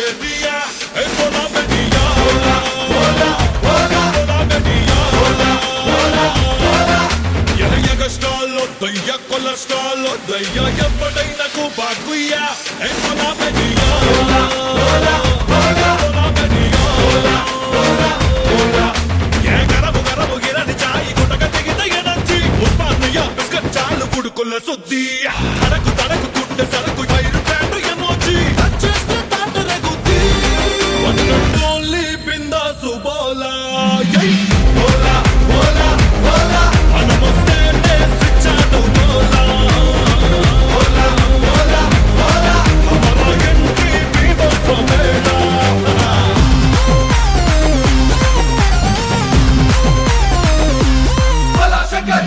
area. Hey, bola bediya, bola, bola, bola, bola bediya, bola, bola, bola. Yaga stalo, daya cholesterol, daya yapadaina ko baguya. Hey, bola bediya, bola, bola, bola, bola bediya, bola, bola, bola. Yeah, garabu girani chai kutaka tegita yananchi. Usmaniya biscuit chalu kudukulla suddi. Tadaku kudde saraku vairu brand emoji. Just that regudi. One and only bindasu bola. Yeah, bola, bola, bola. Namaste, switch out bola. Bola, bola, bola. Hamara entry people from Mela. Bola second.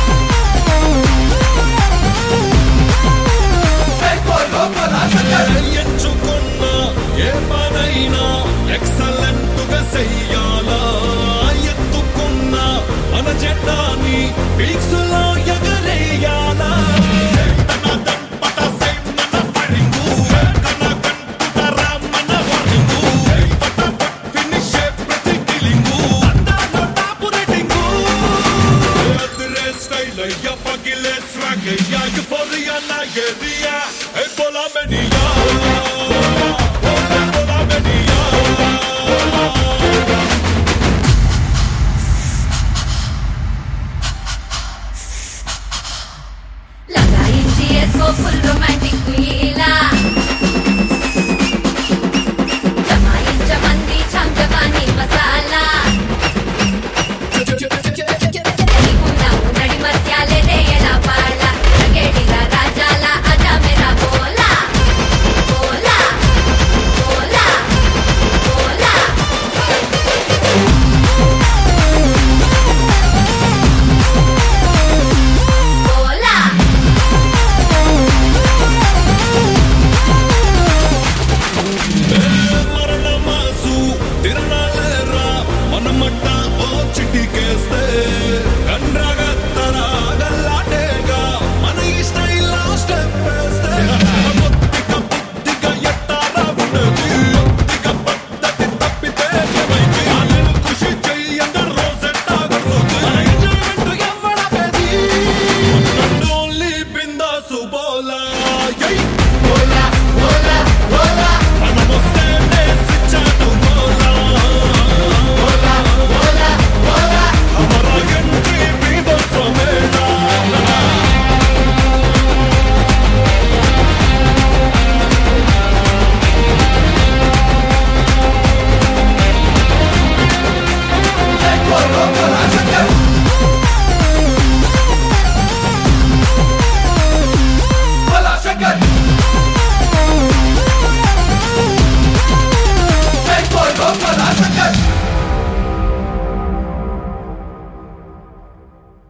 ఎంచుకున్నా ఏ పనైనా excellent గా చెయ్యాలా ఎత్తుకున్నా మన జెండాని peaks లో